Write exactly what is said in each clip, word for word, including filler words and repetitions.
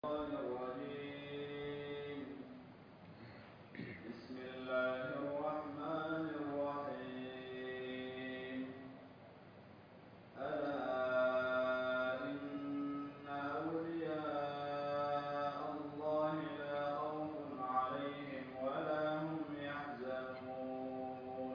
الشيطان الرجيم. بسم الله الرحمن الرحيم. ألا إن أولياء الله لا خوف عليهم ولا هم يحزنون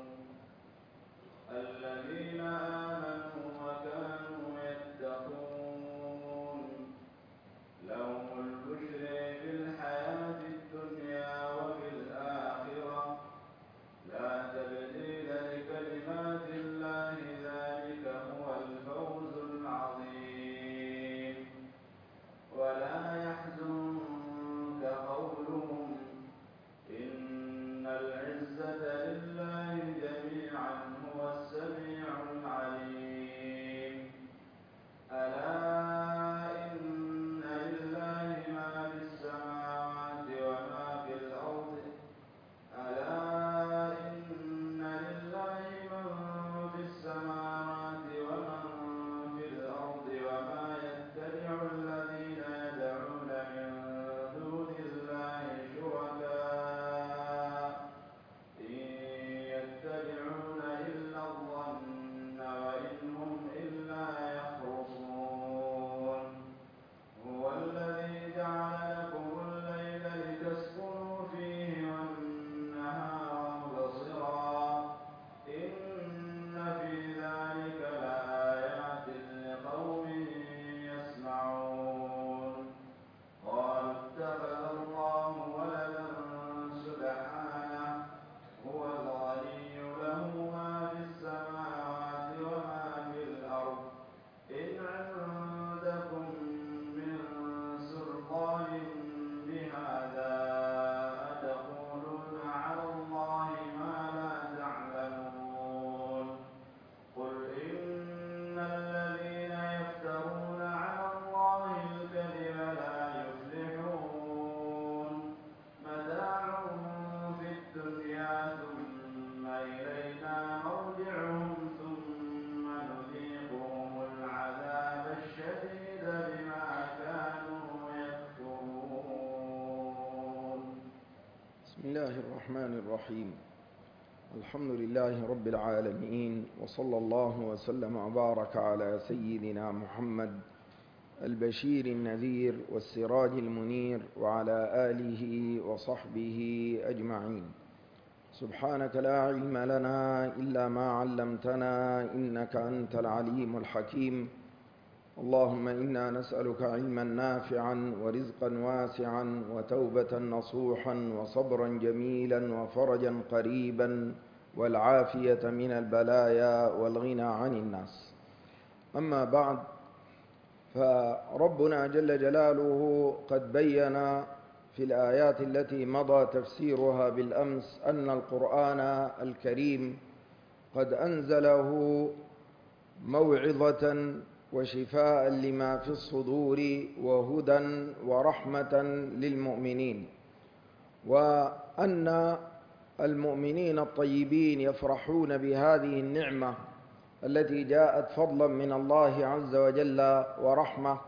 الذين آمنوا وكانوا يتقون لهم البشر في الحياة الدنيا وفي الآخرة لا تبديل لكلمات الله ذلك هو الفوز العظيم. ولا يحزنك قولهم إن العزة لله جميعا هو السميع العليم. ألا بسم الله الرحمن الرحيم. الحمد لله رب العالمين، وصلى الله وسلم وبارك على سيدنا محمد البشير النذير والسراج المنير وعلى آله وصحبه أجمعين. سبحانك لا علم لنا إلا ما علمتنا إنك أنت العليم الحكيم. اللهم إنا نسألك علما نافعا ورزقا واسعا وتوبة نصوحا وصبرا جميلا وفرجا قريبا والعافية من البلايا والغنى عن الناس. أما بعد، فربنا جل جلاله قد بين في الآيات التي مضى تفسيرها بالأمس أن القرآن الكريم قد أنزله موعظة وشفاء لما في الصدور وهدى ورحمة للمؤمنين، وأن المؤمنين الطيبين يفرحون بهذه النعمة التي جاءت فضلا من الله عز وجل ورحمة،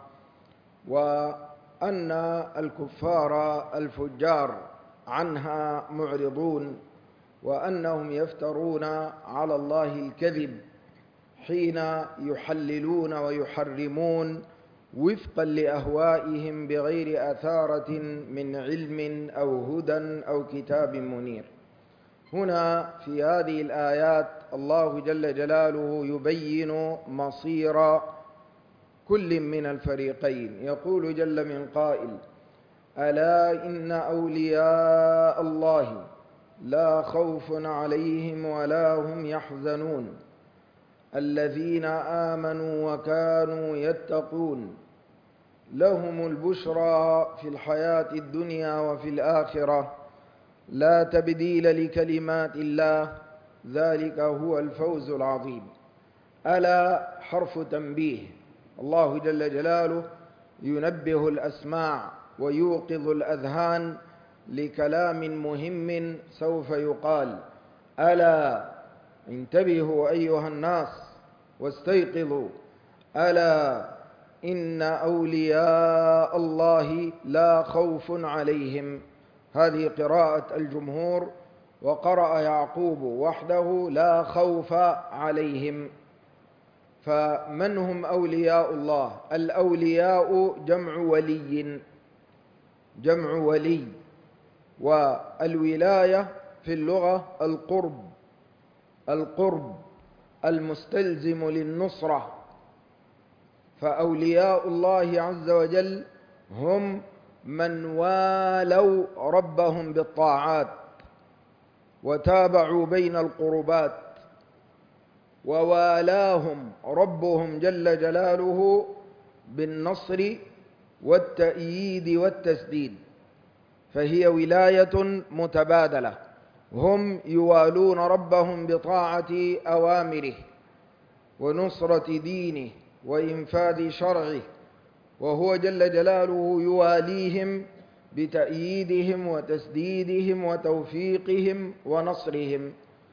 وأن الكفار الفجار عنها معرضون، وأنهم يفترون على الله الكذب حين يحللون ويحرمون وفقا لأهوائهم بغير أثارة من علم أو هدى أو كتاب منير. هنا في هذه الآيات الله جل جلاله يبين مصير كل من الفريقين. يقول جل من قائل: ألا إن أولياء الله لا خوف عليهم ولا هم يحزنون الذين آمنوا وكانوا يتقون لهم البشرى في الحياة الدنيا وفي الآخرة لا تبديل لكلمات الله ذلك هو الفوز العظيم. ألا حرف تنبيه. الله جل جلاله ينبه الأسماع ويوقظ الأذهان لكلام مهم سوف يقال. ألا انتبهوا أيها الناس واستيقظوا. ألا إن أولياء الله لا خوف عليهم. هذه قراءة الجمهور، وقرأ يعقوب وحده لا خوف عليهم. فمن هم أولياء الله؟ الأولياء جمع ولي، جمع ولي، والولاية في اللغة القرب، القرب المستلزم للنصرة. فأولياء الله عز وجل هم من والوا ربهم بالطاعات وتابعوا بين القربات، ووالاهم ربهم جل جلاله بالنصر والتأييد والتسديد، فهي ولاية متبادلة. هم يوالون ربهم بطاعة أوامره ونصرة دينه وإنفاذ شرعه، وهو جل جلاله يواليهم بتأييدهم وتسديدهم وتوفيقهم ونصرهم.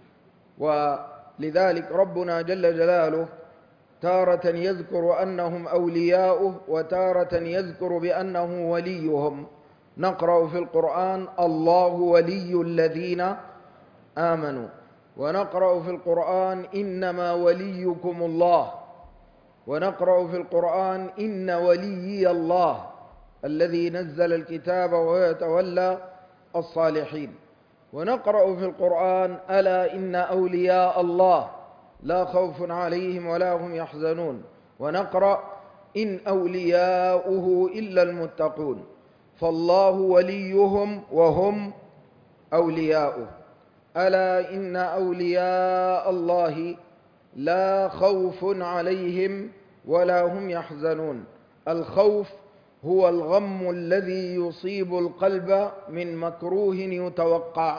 ولذلك ربنا جل جلاله تارة يذكر أنهم أولياؤه، وتارة يذكر بأنه وليهم. نقرأ في القرآن الله ولي الذين آمنوا، ونقرأ في القرآن إنما وليكم الله، ونقرأ في القرآن إن وليي الله الذي نزل الكتاب ويتولى الصالحين، ونقرأ في القرآن ألا إن أولياء الله لا خوف عليهم ولا هم يحزنون، ونقرأ إن أولياؤه إلا المتقون، فالله وليهم وهم أولياؤه. ألا إن أولياء الله لا خوف عليهم ولا هم يحزنون. الخوف هو الغم الذي يصيب القلب من مكروه يتوقع،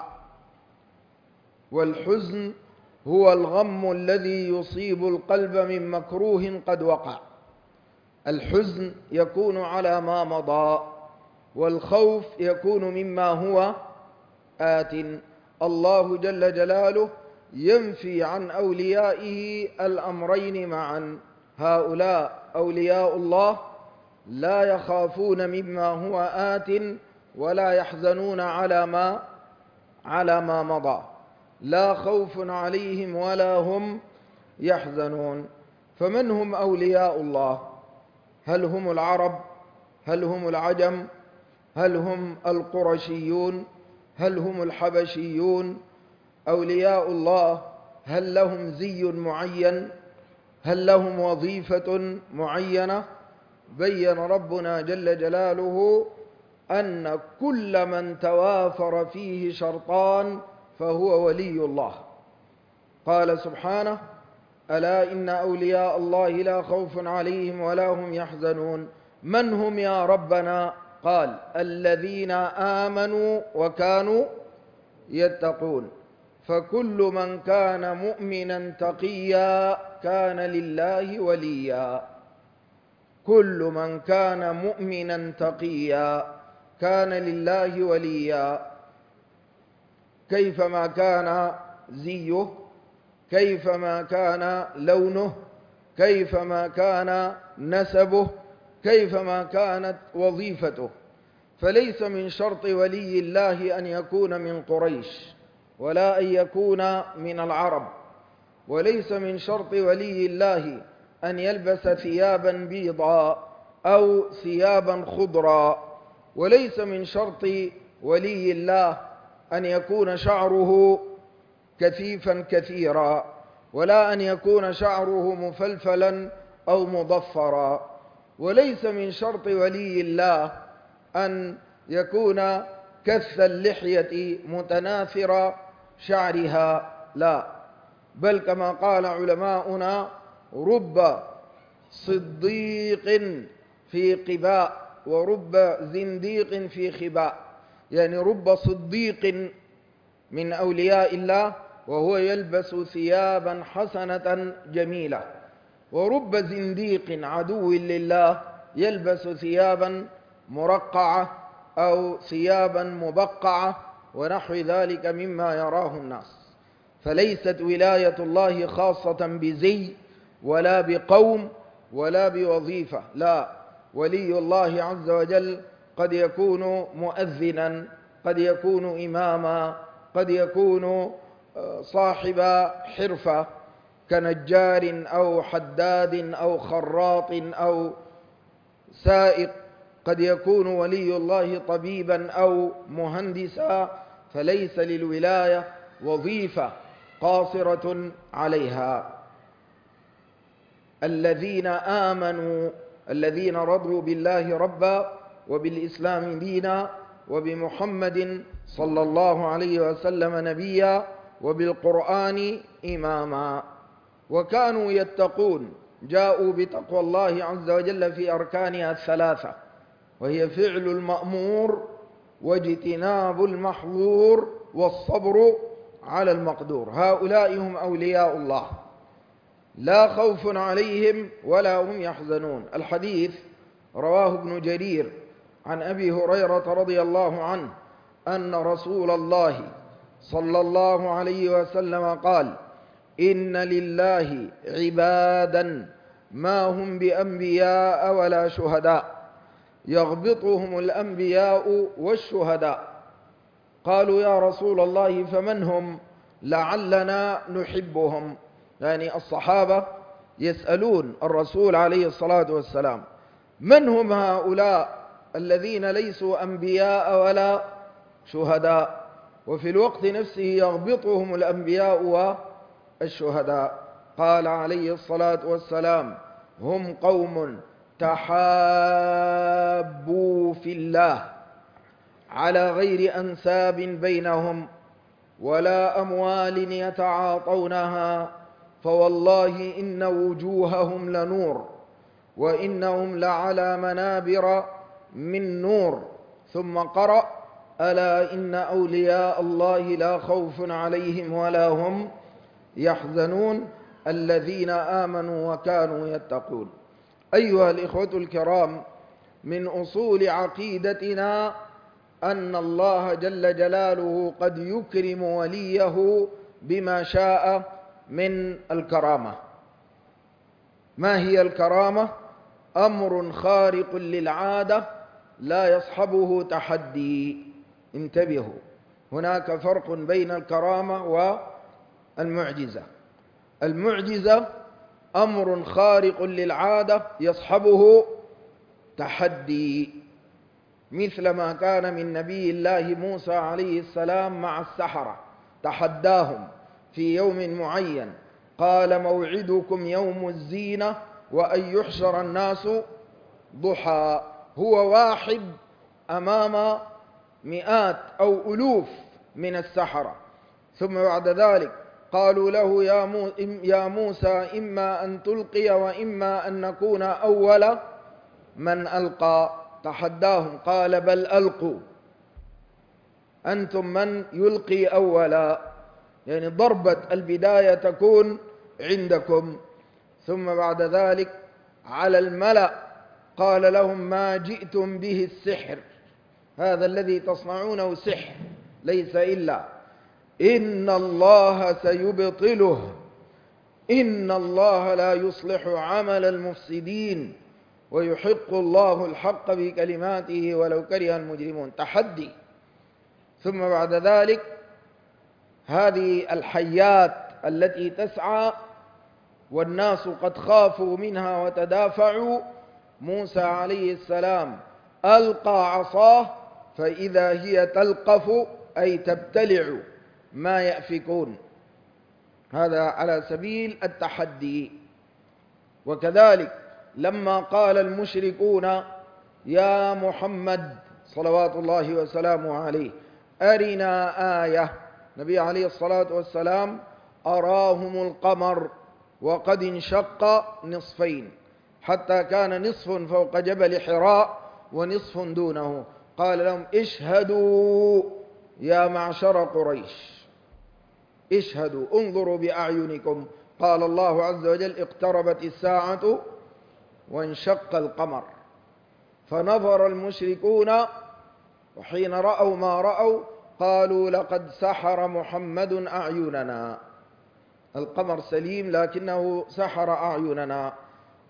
والحزن هو الغم الذي يصيب القلب من مكروه قد وقع. الحزن يكون على ما مضى، والخوف يكون مما هو آت. الله جل جلاله ينفي عن أوليائه الأمرين معا. هؤلاء أولياء الله لا يخافون مما هو آت ولا يحزنون على ما على ما مضى، لا خوف عليهم ولا هم يحزنون. فمن هم أولياء الله؟ هل هم العرب؟ هل هم العجم؟ هل هم القرشيون؟ هل هم الحبشيون؟ أولياء الله هل لهم زي معين؟ هل لهم وظيفة معينة؟ بين ربنا جل جلاله أن كل من توافر فيه شرطان فهو ولي الله. قال سبحانه ألا إن أولياء الله لا خوف عليهم ولا هم يحزنون. من هم يا ربنا؟ قال الذين آمنوا وكانوا يتقون. فكل من كان مؤمنا تقيا كان لله وليا، كل من كان مؤمنا تقيا كان لله وليا، كيفما كان زيه، كيفما كان لونه، كيفما كان نسبه، كيفما كانت وظيفته. فليس من شرط ولي الله أن يكون من قريش، ولا أن يكون من العرب، وليس من شرط ولي الله أن يلبس ثيابا بيضاء أو ثيابا خضرا، وليس من شرط ولي الله أن يكون شعره كثيفا كثيرا، ولا أن يكون شعره مفلفلا أو مضفرا، وليس من شرط ولي الله أن يكون كث اللحية متناثر شعرها، لا، بل كما قال علماؤنا رب صديق في قباء ورب زنديق في خباء، يعني رب صديق من أولياء الله وهو يلبس ثيابا حسنة جميلة، ورب زنديق عدو لله يلبس ثيابا مرقعة أو ثيابا مبقعة ونحو ذلك مما يراه الناس. فليست ولاية الله خاصة بزي ولا بقوم ولا بوظيفة، لا، ولي الله عز وجل قد يكون مؤذنا، قد يكون إماما، قد يكون صاحب حرفة كنجار أو حداد أو خراط أو سائق، قد يكون ولي الله طبيبا أو مهندسا، فليس للولاية وظيفة قاصرة عليها. الذين آمنوا، الذين رضوا بالله ربا وبالإسلام دينا وبمحمد صلى الله عليه وسلم نبيا وبالقرآن إماما، وكانوا يتقون، جاءوا بتقوى الله عز وجل في أركانها الثلاثة، وهي فعل المأمور واجتناب المحظور والصبر على المقدور. هؤلاء هم أولياء الله، لا خوف عليهم ولا هم يحزنون. الحديث رواه ابن جرير عن أبي هريرة رضي الله عنه أن رسول الله صلى الله عليه وسلم قال: إن لله عبادا ما هم بأنبياء ولا شهداء يغبطهم الأنبياء والشهداء. قالوا: يا رسول الله فمن هم لعلنا نحبهم؟ يعني الصحابة يسألون الرسول عليه الصلاة والسلام: من هم هؤلاء الذين ليسوا أنبياء ولا شهداء، وفي الوقت نفسه يغبطهم الأنبياء والشهداء؟ قال عليه الصلاة والسلام: هم قوم تحابوا في الله على غير أنساب بينهم ولا أموال يتعاطونها، فوالله إن وجوههم لنور وإنهم لعلى منابر من نور. ثم قرأ: ألا إن أولياء الله لا خوف عليهم ولا هم يحزنون الذين آمنوا وكانوا يتقون. أيها الإخوة الكرام، من أصول عقيدتنا أن الله جل جلاله قد يكرم وليه بما شاء من الكرامة. ما هي الكرامة؟ أمر خارق للعادة لا يصحبه تحدي. انتبهوا، هناك فرق بين الكرامة والمعجزة. المعجزة أمر خارق للعادة يصحبه تحدي، مثل ما كان من نبي الله موسى عليه السلام مع السحرة، تحداهم في يوم معين، قال: موعدكم يوم الزينة وأن يحشر الناس ضحى. هو واحد أمام مئات أو ألوف من السحرة. ثم بعد ذلك قالوا له: يا موسى إما أن تلقي وإما أن نكون أول من ألقى. تحداهم، قال: بل ألقوا، أنتم من يلقي أولا، يعني ضربة البداية تكون عندكم. ثم بعد ذلك على الملأ قال لهم: ما جئتم به السحر، هذا الذي تصنعونه سحر ليس إلا، إن الله سيبطله، إن الله لا يصلح عمل المفسدين ويحق الله الحق بكلماته ولو كره المجرمون. تحدي. ثم بعد ذلك هذه الحيات التي تسعى والناس قد خافوا منها وتدافعوا، موسى عليه السلام ألقى عصاه فإذا هي تلقف أي تبتلع ما يأفكون. هذا على سبيل التحدي. وكذلك لما قال المشركون: يا محمد صلوات الله وسلامه عليه أرنا آية، النبي عليه الصلاة والسلام أراهم القمر وقد انشق نصفين، حتى كان نصف فوق جبل حراء ونصف دونه. قال لهم: اشهدوا يا معشر قريش، اشهدوا، انظروا بأعينكم. قال الله عز وجل: اقتربت الساعة وانشق القمر. فنظر المشركون، وحين رأوا ما رأوا قالوا: لقد سحر محمد أعيننا. القمر سليم لكنه سحر أعيننا.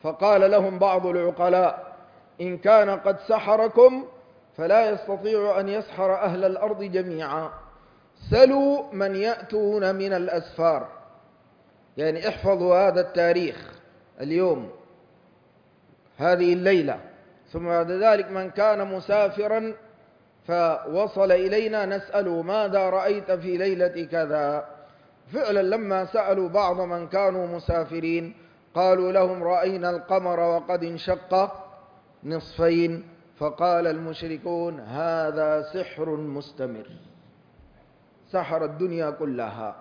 فقال لهم بعض العقلاء: إن كان قد سحركم فلا يستطيع أن يسحر أهل الأرض جميعا، سلوا من يأتون من الأسفار. يعني احفظوا هذا التاريخ اليوم، هذه الليلة، ثم بعد ذلك من كان مسافرا فوصل إلينا نسأله: ماذا رأيت في ليلة كذا؟ فعلا لما سألوا بعض من كانوا مسافرين قالوا لهم: رأينا القمر وقد انشق نصفين. فقال المشركون: هذا سحر مستمر، سحر الدنيا كلها.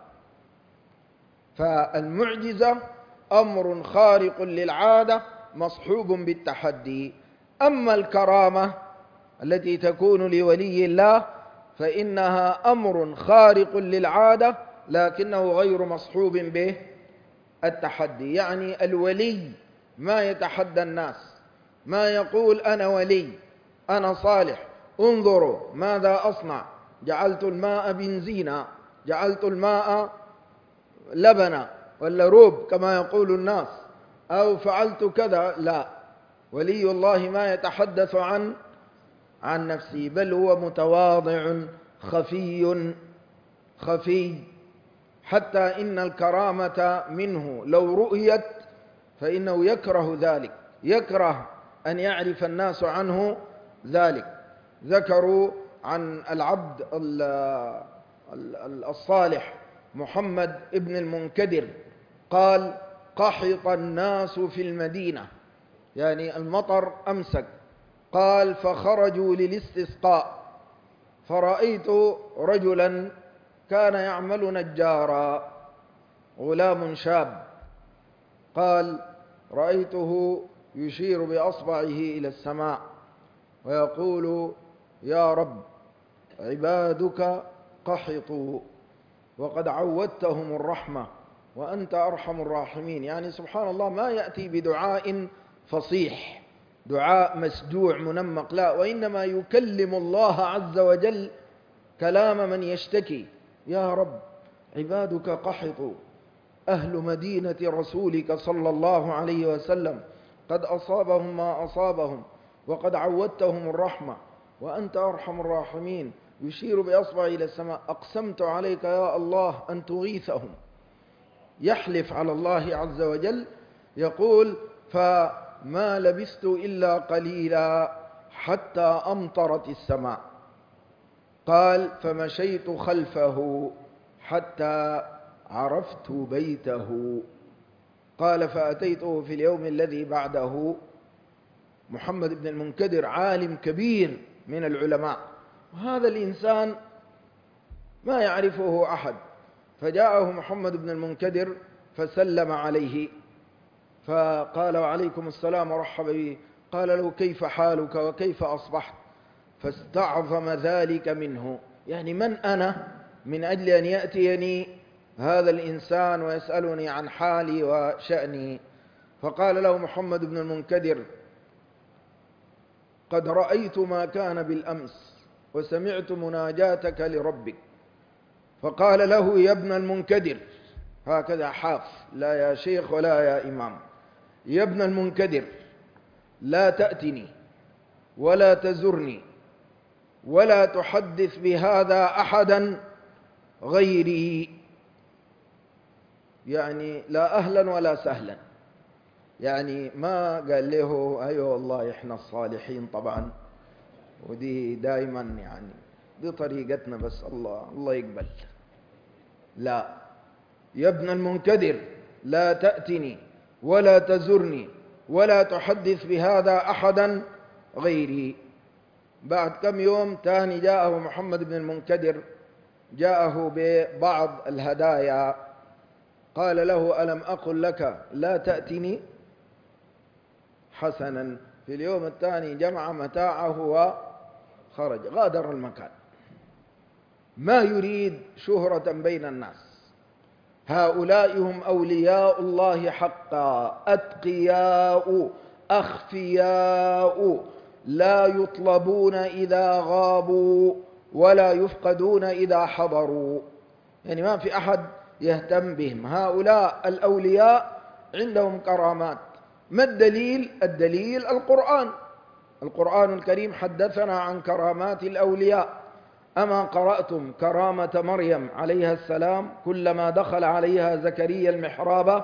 فالمعجزة أمر خارق للعادة مصحوب بالتحدي. أما الكرامة التي تكون لولي الله فإنها أمر خارق للعادة لكنه غير مصحوب به التحدي. يعني الولي ما يتحدى الناس، ما يقول: أنا ولي، أنا صالح، انظروا ماذا أصنع، جعلت الماء بنزينا، جعلت الماء لبنا ولا روب كما يقول الناس، أو فعلت كذا. لا، ولي الله ما يتحدث عن عن نفسه، بل هو متواضع خفي خفي، حتى إن الكرامة منه لو رؤيت فإنه يكره ذلك، يكره أن يعرف الناس عنه ذلك. ذكروا عن العبد الصالح محمد ابن المنكدر قال: قحط الناس في المدينة، يعني المطر أمسك. قال: فخرجوا للاستسقاء فرأيت رجلا كان يعمل نجارا، غلام شاب. قال: رأيته يشير بأصبعه إلى السماء ويقول: يا رب، عبادك قحطوا وقد عودتهم الرحمة وأنت أرحم الراحمين. يعني سبحان الله، ما يأتي بدعاء فصيح، دعاء مسجوع منمق، لا، وإنما يكلم الله عز وجل كلام من يشتكي: يا رب، عبادك قحطوا، أهل مدينة رسولك صلى الله عليه وسلم قد أصابهم ما أصابهم وقد عودتهم الرحمة وأنت أرحم الراحمين. يشير بأصبعه إلى السماء: أقسمت عليك يا الله أن تغيثهم. يحلف على الله عز وجل، يقول: فما لبثت إلا قليلا حتى أمطرت السماء. قال: فمشيت خلفه حتى عرفت بيته. قال: فأتيته في اليوم الذي بعده. محمد بن المنكدر عالم كبير من العلماء، وهذا الإنسان ما يعرفه أحد. فجاءه محمد بن المنكدر فسلم عليه، فقال: وعليكم السلام ورحب به. قال له: كيف حالك وكيف أصبحت؟ فاستعظم ذلك منه، يعني من أنا من أجل أن يأتيني هذا الإنسان ويسألني عن حالي وشأني. فقال له محمد بن المنكدر: قد رأيت ما كان بالأمس وسمعت مناجاتك لربك. فقال له: يا ابن المنكدر، هكذا حاف، لا يا شيخ ولا يا إمام، يا ابن المنكدر، لا تأتني ولا تزرني ولا تحدث بهذا أحدا غيري. يعني لا أهلا ولا سهلا، يعني ما قال له: أيوة والله إحنا الصالحين طبعا، ودي دائما يعني دي طريقتنا، بس الله الله يقبل. لا، يا ابن المنكدر، لا تأتني ولا تزرني ولا تحدث بهذا أحدا غيري. بعد كم يوم تاني جاءه محمد بن المنكدر، جاءه ببعض الهدايا. قال له: ألم أقل لك لا تأتني؟ حسنا. في اليوم الثاني جمع متاعه وخرج، غادر المكان، ما يريد شهرة بين الناس. هؤلاء هم أولياء الله حقا، أتقياء أخفياء، لا يطلبون إذا غابوا ولا يفقدون إذا حضروا. يعني ما في أحد يهتم بهم. هؤلاء الأولياء عندهم كرامات، ما الدليل؟ الدليل القرآن. القرآن الكريم حدثنا عن كرامات الأولياء. أما قرأتم كرامة مريم عليها السلام كلما دخل عليها زكريا المحراب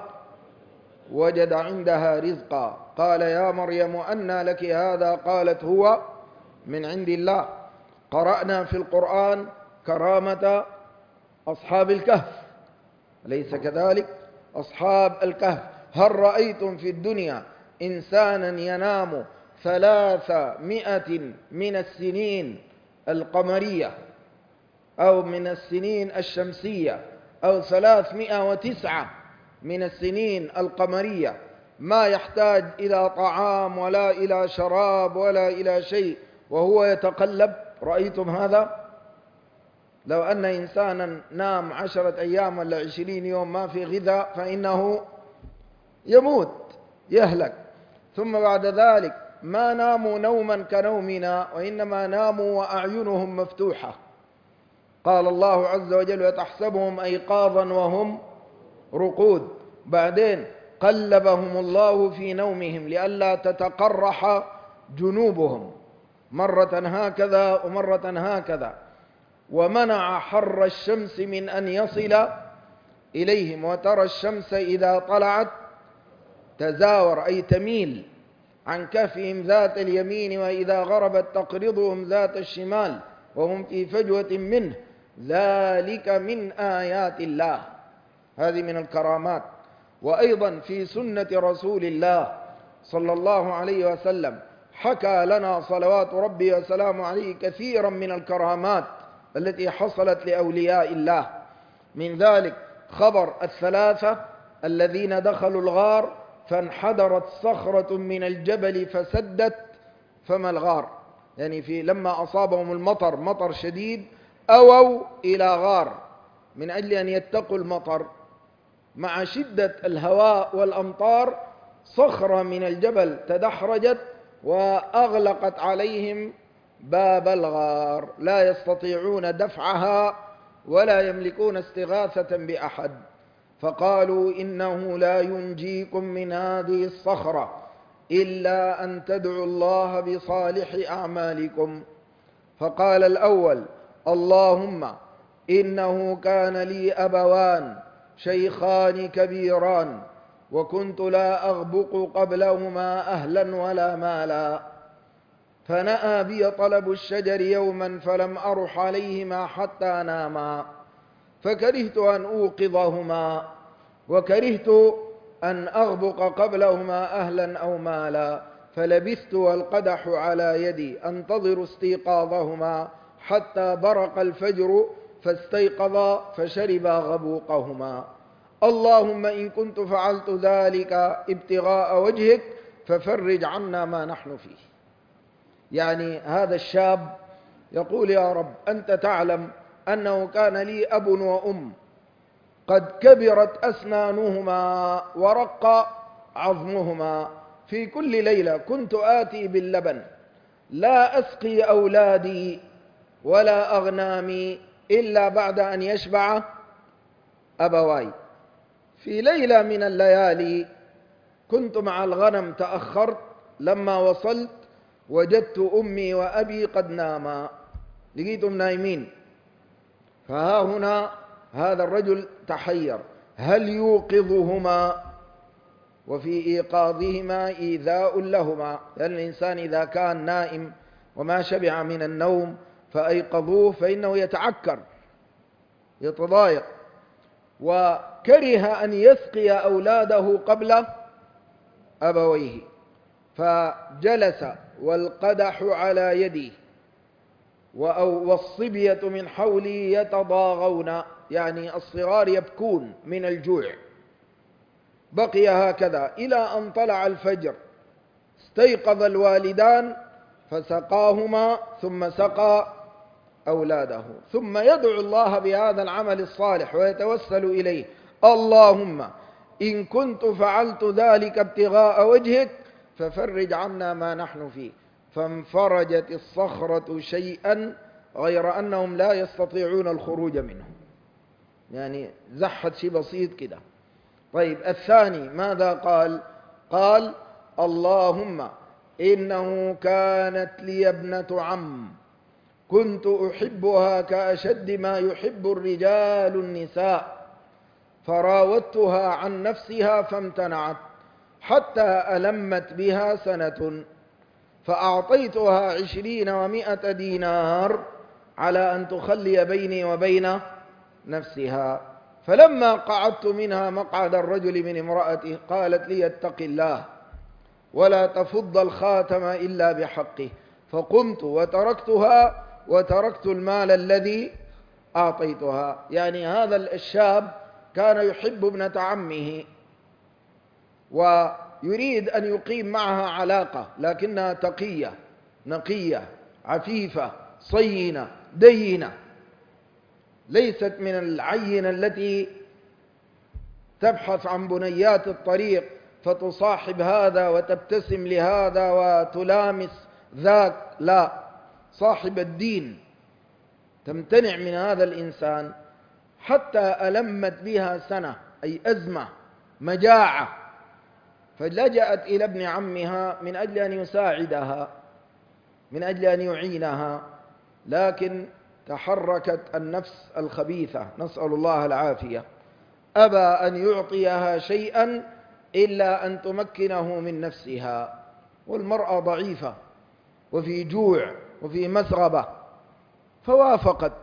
وجد عندها رزقا قال يا مريم أنى لك هذا؟ قالت هو من عند الله. قرأنا في القرآن كرامة أصحاب الكهف، أليس كذلك؟ أصحاب الكهف، هل رأيتم في الدنيا إنسانا ينام ثلاثمائة من السنين القمرية أو من السنين الشمسية أو ثلاثمائة وتسعة من السنين القمرية ما يحتاج إلى طعام ولا إلى شراب ولا إلى شيء وهو يتقلب؟ رأيتم هذا؟ لو أن إنسانا نام عشرة أيام ولا عشرين يوم ما في غذاء فإنه يموت يهلك. ثم بعد ذلك ما ناموا نوما كنومنا وإنما ناموا وأعينهم مفتوحة. قال الله عز وجل وتحسبهم أيقاظا وهم رقود. بعدين قلبهم الله في نومهم لئلا تتقرح جنوبهم، مرة هكذا ومرة هكذا، ومنع حر الشمس من أن يصل إليهم. وترى الشمس إذا طلعت تزاور أي تميل عن كهفهم ذات اليمين وإذا غربت تقرضهم ذات الشمال وهم في فجوة منه، ذلك من آيات الله. هذه من الكرامات. وأيضا في سنة رسول الله صلى الله عليه وسلم حكى لنا صلوات ربي وسلامه عليه كثيرا من الكرامات التي حصلت لأولياء الله. من ذلك خبر الثلاثة الذين دخلوا الغار فانحدرت صخرة من الجبل فسدت فم الغار، يعني في لما أصابهم المطر مطر شديد أووا إلى غار من أجل أن يتقوا المطر. مع شدة الهواء والأمطار صخرة من الجبل تدحرجت وأغلقت عليهم باب الغار، لا يستطيعون دفعها ولا يملكون استغاثة بأحد. فقالوا إنه لا ينجيكم من هذه الصخرة إلا أن تدعوا الله بصالح أعمالكم. فقال الأول اللهم إنه كان لي أبوان شيخان كبيران وكنت لا أغبق قبلهما أهلا ولا مالا، فنأى بي طلب الشجر يوما فلم أرح عليهما حتى ناما، فكرهت أن أوقظهما وكرهت أن أغبق قبلهما أهلا أو مالا، فلبثت والقدح على يدي أنتظر استيقاظهما حتى برق الفجر فاستيقظا فشربا غبوقهما. اللهم إن كنت فعلت ذلك ابتغاء وجهك ففرج عنا ما نحن فيه. يعني هذا الشاب يقول يا رب أنت تعلم أنه كان لي أب وأم قد كبرت أسنانهما ورق عظمهما، في كل ليلة كنت آتي باللبن لا أسقي أولادي ولا أغنامي إلا بعد أن يشبع أبواي. في ليلة من الليالي كنت مع الغنم تأخرت، لما وصلت وجدت أمي وأبي قد ناما، لقيتهم نايمين. فها هنا هذا الرجل تحير، هل يوقظهما؟ وفي إيقاظهما إيذاء لهما، لأن الإنسان إذا كان نائم وما شبع من النوم فأيقظوه فإنه يتعكر يتضايق، وكره أن يسقي أولاده قبل أبويه، فجلس والقدح على يدي والصبية من حولي يتضاغون، يعني الصغار يبكون من الجوع. بقي هكذا إلى أن طلع الفجر، استيقظ الوالدان فسقاهما ثم سقى أولاده، ثم يدعو الله بهذا العمل الصالح ويتوسل إليه، اللهم إن كنت فعلت ذلك ابتغاء وجهك ففرج عنا ما نحن فيه، فانفرجت الصخرة شيئا غير أنهم لا يستطيعون الخروج منه، يعني زحت شيء بسيط كده. طيب الثاني ماذا قال؟ قال اللهم إنه كانت لي ابنة عم كنت أحبها كأشد ما يحب الرجال النساء، فراودتها عن نفسها فامتنعت حتى ألمت بها سنة، فأعطيتها عشرين ومائة دينار على أن تخلي بيني وبين نفسها. فلما قعدت منها مقعد الرجل من امرأته قالت لي اتق الله ولا تفض الخاتم إلا بحقه، فقمت وتركتها وتركت المال الذي أعطيتها. يعني هذا الشاب كان يحب ابنة عمه ويريد أن يقيم معها علاقة، لكنها تقية نقية عفيفة صينة دينة، ليست من العينة التي تبحث عن بنيات الطريق فتصاحب هذا وتبتسم لهذا وتلامس ذاك، لا، صاحب الدين. تمتنع من هذا الإنسان حتى ألمت بها سنة، أي أزمة مجاعة، فلجأت إلى ابن عمها من أجل أن يساعدها، من أجل أن يعينها، لكن تحركت النفس الخبيثة نسأل الله العافية، أبى أن يعطيها شيئا إلا أن تمكنه من نفسها، والمرأة ضعيفة وفي جوع وفي مسغبة، فوافقت.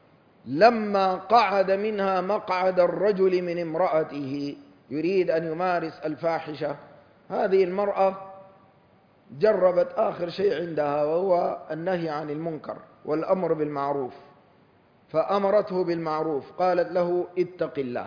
لما قعد منها مقعد الرجل من امرأته يريد أن يمارس الفاحشة، هذه المرأة جربت آخر شيء عندها وهو النهي عن المنكر والأمر بالمعروف، فأمرته بالمعروف، قالت له اتق الله،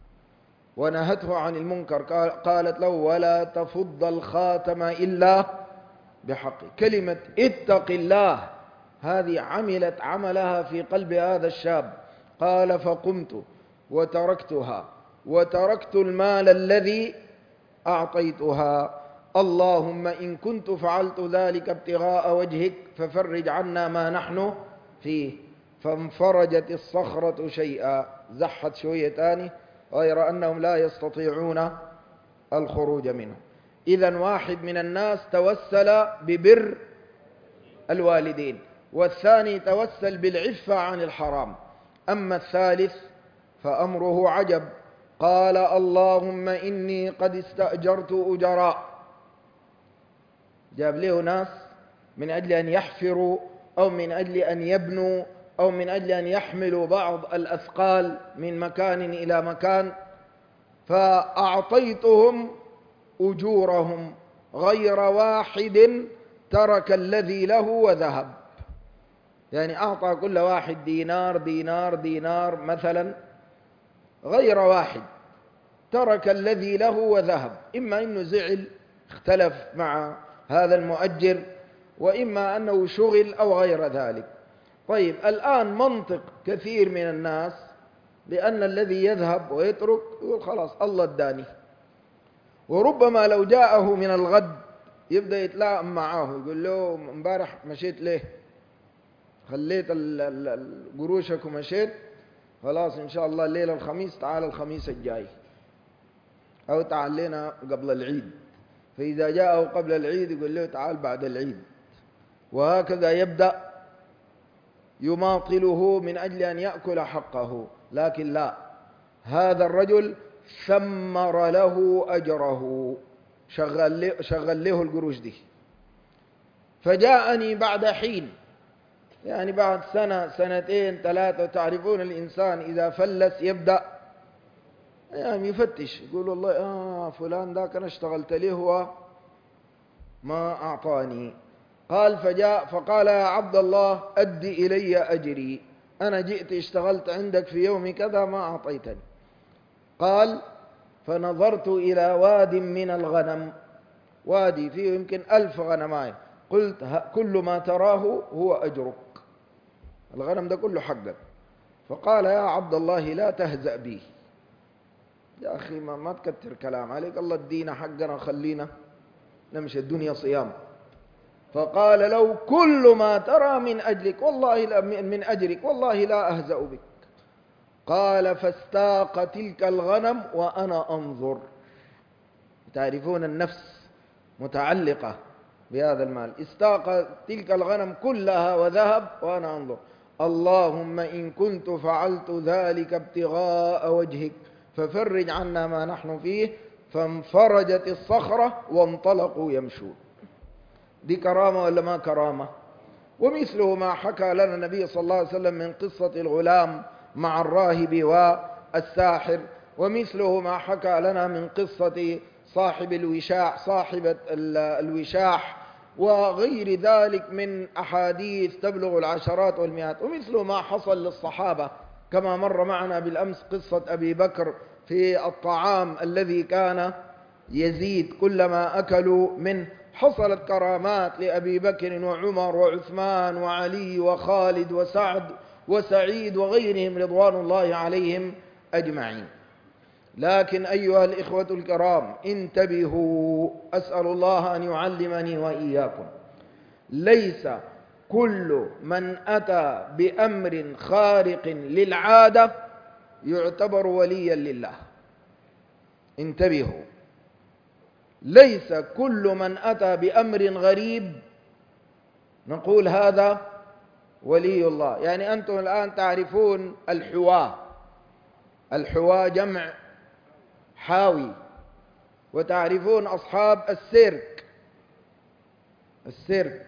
ونهته عن المنكر، قالت له ولا تفض الخاتم إلا بحقه. كلمة اتق الله هذه عملت عملها في قلب هذا الشاب. قال فقمت وتركتها وتركت المال الذي أعطيتها، اللهم إن كنت فعلت ذلك ابتغاء وجهك ففرج عنا ما نحن فيه. فانفرجت الصخرة شيئا، زحت شوية تاني، غير أنهم لا يستطيعون الخروج منه. إذن واحد من الناس توسل ببر الوالدين، والثاني توسل بالعفة عن الحرام، أما الثالث فأمره عجب. قال اللهم إني قد استأجرت أجراء، جاب له ناس من أجل أن يحفروا أو من أجل أن يبنوا أو من أجل أن يحملوا بعض الأثقال من مكان إلى مكان، فأعطيتهم أجورهم غير واحد ترك الذي له وذهب. يعني أعطى كل واحد دينار دينار دينار مثلا، غير واحد ترك الذي له وذهب، إما أنه زعل اختلف مع هذا المؤجر، وإما أنه شغل أو غير ذلك. طيب الآن منطق كثير من الناس بأن الذي يذهب ويترك يقول خلاص الله اداني، وربما لو جاءه من الغد يبدأ يتلاءم معه، يقول له امبارح مشيت ليه؟ خليت قروشك ومشيت، خلاص إن شاء الله الليلة الخميس تعال الخميس الجاي، أو تعال لنا قبل العيد، فإذا جاءه قبل العيد يقول له تعال بعد العيد، وهكذا يبدأ يماطله من أجل أن يأكل حقه. لكن لا، هذا الرجل ثمر له أجره، شغل له, شغل له القروش دي. فجاءني بعد حين، يعني بعد سنة سنتين ثلاثة، تعرفون الإنسان إذا فلس يبدأ يعني يفتش، يقول والله آه فلان ذاك أنا اشتغلت له هو ما أعطاني. قال فجاء فقال يا عبد الله أدي إلي أجري، أنا جئت اشتغلت عندك في يوم كذا ما أعطيتني. قال فنظرت إلى واد من الغنم، وادي فيه يمكن ألف غنماية، قلت كل ما تراه هو أجرك، الغنم ده كله حقك. فقال يا عبد الله لا تهزأ بي، يا أخي ما, ما تكتر كلام عليك، الله ادينا حقنا خلينا نمشي الدنيا صيام. فقال لو كل ما ترى من أجلك والله لا من أجرك والله لا أهزأ بك. قال فاستاق تلك الغنم وأنا أنظر. تعرفون النفس متعلقة بهذا المال. استاق تلك الغنم كلها وذهب وأنا أنظر. اللهم إن كنت فعلت ذلك ابتغاء وجهك ففرج عنا ما نحن فيه. فانفرجت الصخرة وانطلقوا يمشون. دي كرامة ولا ما كرامة؟ ومثله ما حكى لنا النبي صلى الله عليه وسلم من قصة الغلام مع الراهب والساحر، ومثله ما حكى لنا من قصة صاحب الوشاح صاحبة الوشاح وغير ذلك من أحاديث تبلغ العشرات والمئات، ومثل ما حصل للصحابة كما مر معنا بالأمس قصة أبي بكر في الطعام الذي كان يزيد كلما أكلوا منه. حصلت كرامات لأبي بكر وعمر وعثمان وعلي وخالد وسعد وسعيد وغيرهم رضوان الله عليهم أجمعين. لكن أيها الإخوة الكرام انتبهوا، أسأل الله أن يعلمني وإياكم، ليس كل من أتى بأمر خارق للعادة يعتبر وليا لله. انتبهوا، ليس كل من أتى بأمر غريب نقول هذا ولي الله. يعني أنتم الآن تعرفون الحواة، الحواة جمع حاوي، وتعرفون أصحاب السيرك، السيرك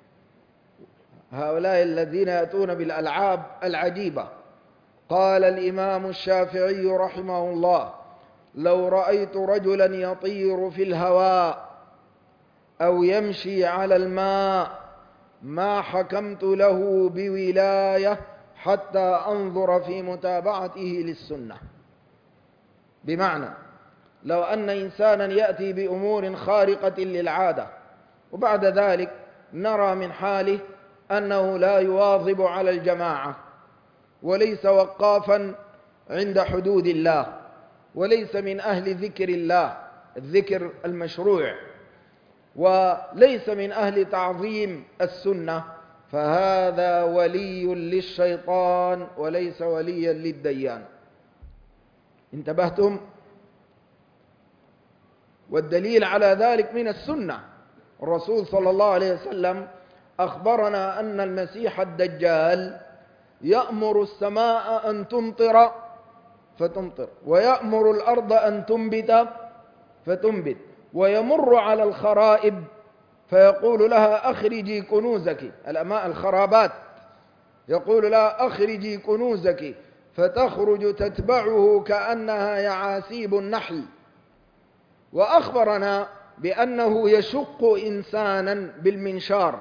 هؤلاء الذين يأتون بالألعاب العجيبة. قال الإمام الشافعي رحمه الله: لو رأيت رجلا يطير في الهواء أو يمشي على الماء ما حكمت له بولاية حتى أنظر في متابعته للسنة. بمعنى لو أن إنسانا يأتي بأمور خارقة للعادة وبعد ذلك نرى من حاله أنه لا يواظب على الجماعة وليس وقافا عند حدود الله وليس من أهل ذكر الله الذكر المشروع وليس من أهل تعظيم السنة، فهذا ولي للشيطان وليس وليا للديان. انتبهتم؟ والدليل على ذلك من السنة. الرسول صلى الله عليه وسلم أخبرنا أن المسيح الدجال يأمر السماء أن تمطر فتمطر، ويأمر الأرض أن تنبت فتنبت، ويمر على الخرائب فيقول لها أخرجي كنوزك، الأماء الخرابات، يقول لها أخرجي كنوزك فتخرج تتبعه كأنها يعاسيب النحل. وأخبرنا بأنه يشق إنسانا بالمنشار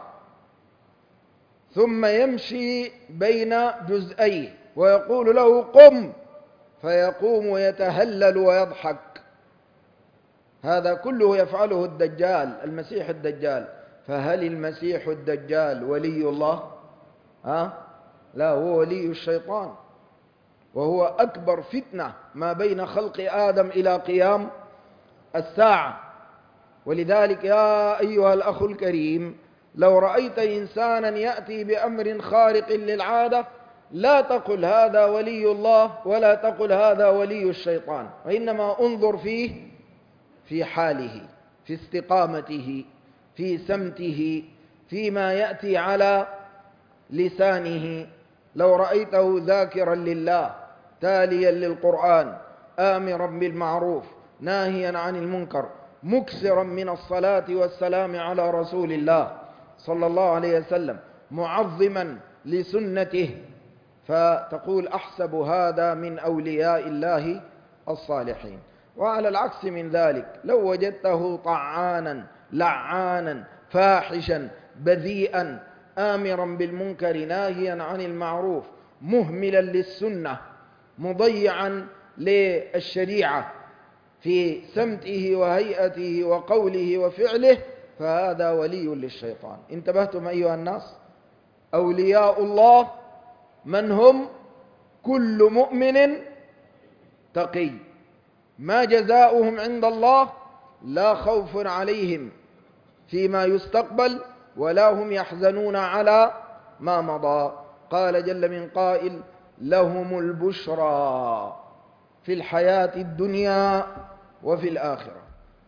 ثم يمشي بين جزئيه ويقول له قم فيقوم ويتهلل ويضحك. هذا كله يفعله الدجال، المسيح الدجال. فهل المسيح الدجال ولي الله؟ ها؟ لا، هو ولي الشيطان، وهو أكبر فتنة ما بين خلق آدم إلى قيام الساعة. ولذلك يا أيها الأخ الكريم، لو رأيت إنسانا يأتي بأمر خارق للعادة لا تقل هذا ولي الله ولا تقل هذا ولي الشيطان، وإنما انظر فيه في حاله، في استقامته، في سمته، فيما يأتي على لسانه. لو رأيته ذاكرا لله تاليا للقرآن آمرا بالمعروف ناهيا عن المنكر مكسرا من الصلاة والسلام على رسول الله صلى الله عليه وسلم معظما لسنته، فتقول أحسب هذا من أولياء الله الصالحين. وعلى العكس من ذلك لو وجدته طعانا لعانا فاحشا بذيئا آمرا بالمنكر ناهيا عن المعروف مهملا للسنة مضيعا للشريعة في سمته وهيئته وقوله وفعله، فهذا ولي للشيطان. انتبهتم أيها الناس؟ أولياء الله من هم؟ كل مؤمن تقي. ما جزاؤهم عند الله؟ لا خوف عليهم فيما يستقبل ولا هم يحزنون على ما مضى. قال جل من قائل: لهم البشرى في الحياة الدنيا وفي الآخرة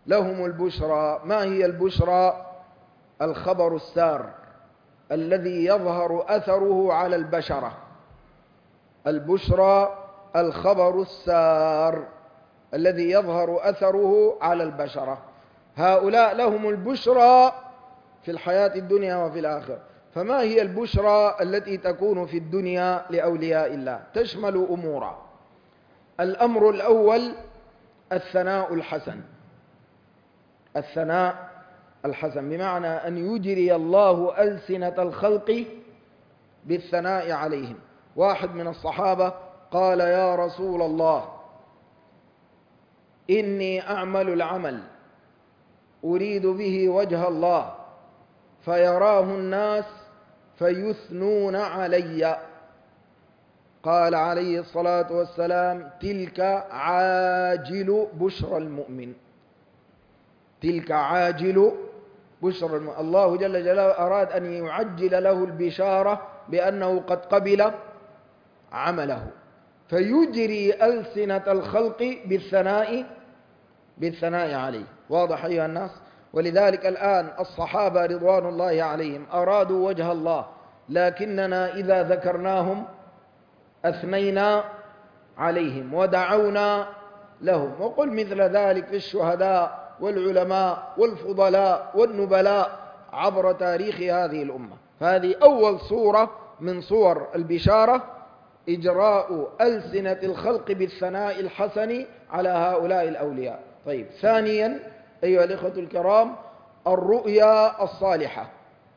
لهم البشرى. ما هي البشرى؟ الخبر السار الذي يظهر أثره على البشرة. البشرى الخبر السار الذي يظهر أثره على البشرة. هؤلاء لهم البشرى في الحياة الدنيا وفي الآخرة. فما هي البشرى التي تكون في الدنيا لأولياء الله؟ تشمل أمورا. الأمر الأول الثناء الحسن. الثناء الحسن بمعنى أن يجري الله ألسنة الخلق بالثناء عليهم. واحد من الصحابة قال: يا رسول الله، إني أعمل العمل أريد به وجه الله فيراه الناس فيثنون علي. قال عليه الصلاة والسلام: تلك عاجل بشرى المؤمن. تلك عاجل بشرى المؤمن. الله جل جلاله أراد أن يعجل له البشارة بأنه قد قبل عمله، فيجري ألسنة الخلق بالثناء بالثناء عليه. واضح أيها الناس؟ ولذلك الآن الصحابة رضوان الله عليهم أرادوا وجه الله، لكننا إذا ذكرناهم أثنينا عليهم ودعونا لهم. وقل مثل ذلك في الشهداء والعلماء والفضلاء والنبلاء عبر تاريخ هذه الأمة. فهذه أول صورة من صور البشارة، إجراء ألسنة الخلق بالثناء الحسن على هؤلاء الأولياء. طيب، ثانيا أيها الإخوة الكرام، الرؤيا الصالحة.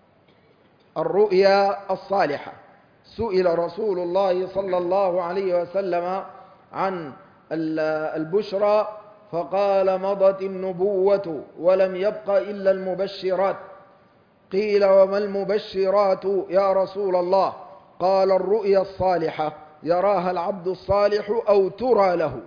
الرؤيا الصالحة. سئل رسول الله صلى الله عليه وسلم عن البشرى فقال: مضت النبوة ولم يبق إلا المبشرات. قيل: وما المبشرات يا رسول الله؟ قال: الرؤيا الصالحة يراها العبد الصالح أو ترى له.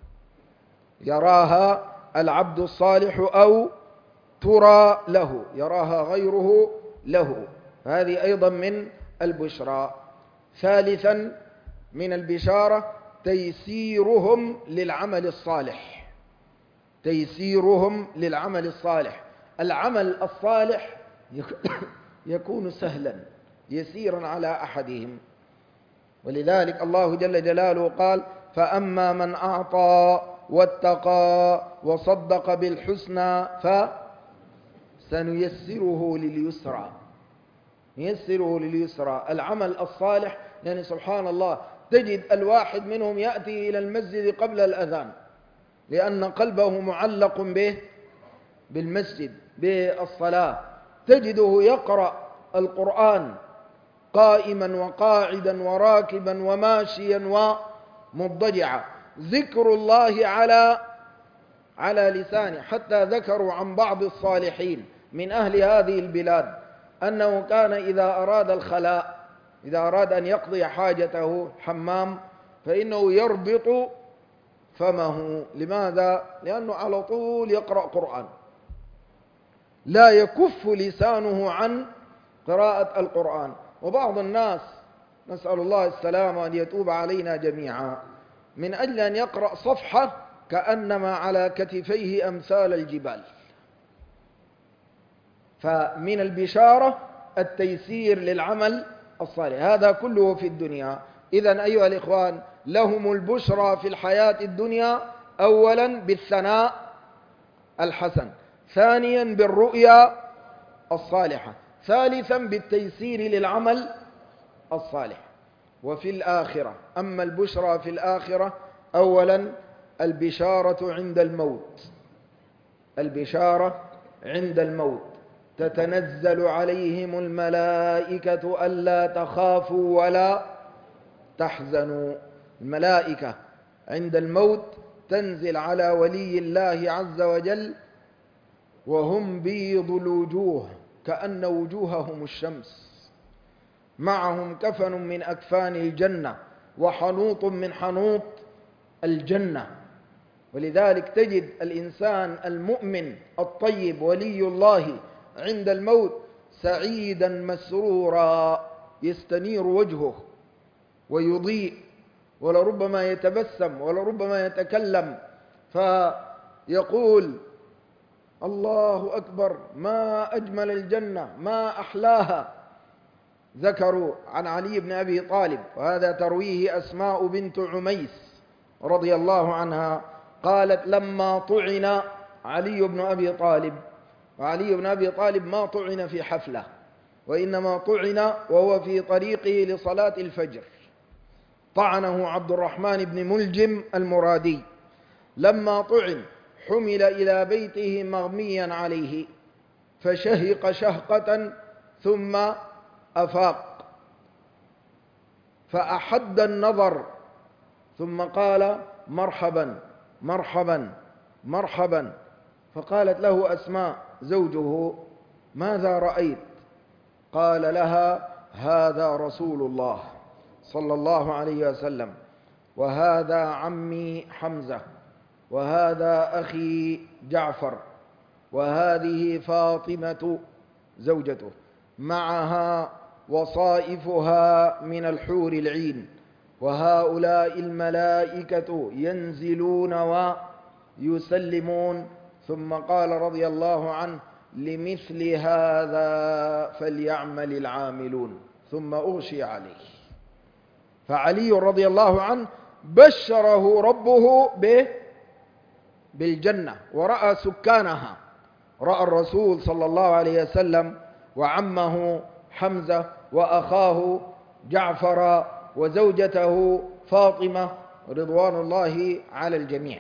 يراها العبد الصالح أو ترى له، يراها غيره له. هذه أيضا من البشرى. ثالثا من البشارة تيسيرهم للعمل الصالح. تيسيرهم للعمل الصالح. العمل الصالح يكون سهلا يسيرا على أحدهم. ولذلك الله جل جلاله قال: فأما من أعطى واتقى وصدق بالحسنى فسنيسره لليسرى. يسره لليسرى. العمل الصالح يعني سبحان الله تجد الواحد منهم يأتي إلى المسجد قبل الأذان لأن قلبه معلق به بالمسجد بالصلاة. تجده يقرأ القرآن قائما وقاعدا وراكبا وماشيا ومضجعا، ذكر الله على على لسانه. حتى ذكروا عن بعض الصالحين من أهل هذه البلاد أنه كان إذا أراد الخلاء، إذا أراد أن يقضي حاجته حمام، فإنه يربط فمه. لماذا؟ لأنه على طول يقرأ قرآن، لا يكف لسانه عن قراءة القرآن. وبعض الناس نسأل الله السلامة أن يتوب علينا جميعا، من أجل أن يقرأ صفحة كأنما على كتفيه أمثال الجبال. فمن البشارة التيسير للعمل الصالح. هذا كله في الدنيا. إذن أيها الإخوان، لهم البشرى في الحياة الدنيا أولا بالثناء الحسن، ثانيا بالرؤيا الصالحة، ثالثا بالتيسير للعمل الصالح. وفي الآخرة، أما البشرى في الآخرة، أولا البشارة عند الموت. البشارة عند الموت تتنزل عليهم الملائكة ألا تخافوا ولا تحزنوا. الملائكة عند الموت تنزل على ولي الله عز وجل وهم بيض الوجوه كأن وجوههم الشمس، معهم كفن من أكفان الجنة وحنوط من حنوط الجنة. ولذلك تجد الإنسان المؤمن الطيب ولي الله عند الموت سعيدا مسرورا، يستنير وجهه ويضيء، ولربما يتبسم ولربما يتكلم، فيقول الله أكبر، ما أجمل الجنة، ما أحلاها. ذكروا عن علي بن أبي طالب، وهذا ترويه أسماء بنت عميس رضي الله عنها، قالت لما طعن علي بن أبي طالب، وعلي بن أبي طالب ما طعن في حفلة، وإنما طعن وهو في طريقه لصلاة الفجر، طعنه عبد الرحمن بن ملجم المرادي. لما طعن حمل إلى بيته مغميا عليه، فشهق شهقة ثم أفاق، فأحد النظر، ثم قال مرحبا مرحبا مرحبا. فقالت له أسماء زوجه ماذا رأيت؟ قال لها هذا رسول الله صلى الله عليه وسلم، وهذا عمي حمزة، وهذا أخي جعفر، وهذه فاطمة زوجته، معها وصائفها من الحور العين، وهؤلاء الملائكة ينزلون ويسلمون. ثم قال رضي الله عنه لمثل هذا فليعمل العاملون، ثم أغشي عليه. فعلي رضي الله عنه بشره ربه بالجنة، ورأى سكانها، رأى الرسول صلى الله عليه وسلم وعمه حمزة وأخاه جعفر وزوجته فاطمة رضوان الله على الجميع.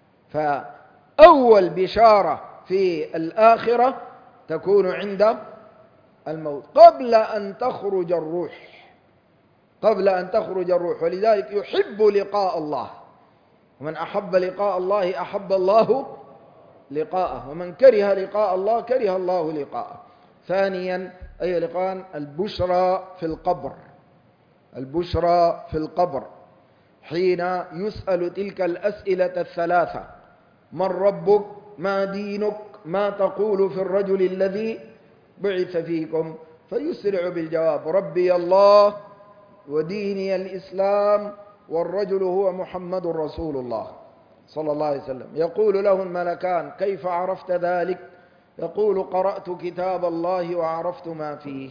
فأول بشارة في الآخرة تكون عند الموت، قبل أن تخرج الروح، قبل أن تخرج الروح. ولذلك يحب لقاء الله، ومن أحب لقاء الله أحب الله لقاءه، ومن كره لقاء الله كره الله لقاءه. ثانيا أي لقاء البشرى في القبر، البشرى في القبر حين يسأل تلك الأسئلة الثلاثة: من ربك؟ ما دينك؟ ما تقول في الرجل الذي بعث فيكم؟ فيسرع بالجواب: ربي الله، وديني الإسلام، والرجل هو محمد رسول الله صلى الله عليه وسلم. يقول له الملكان: كيف عرفت ذلك؟ يقول: قرأت كتاب الله وعرفت ما فيه.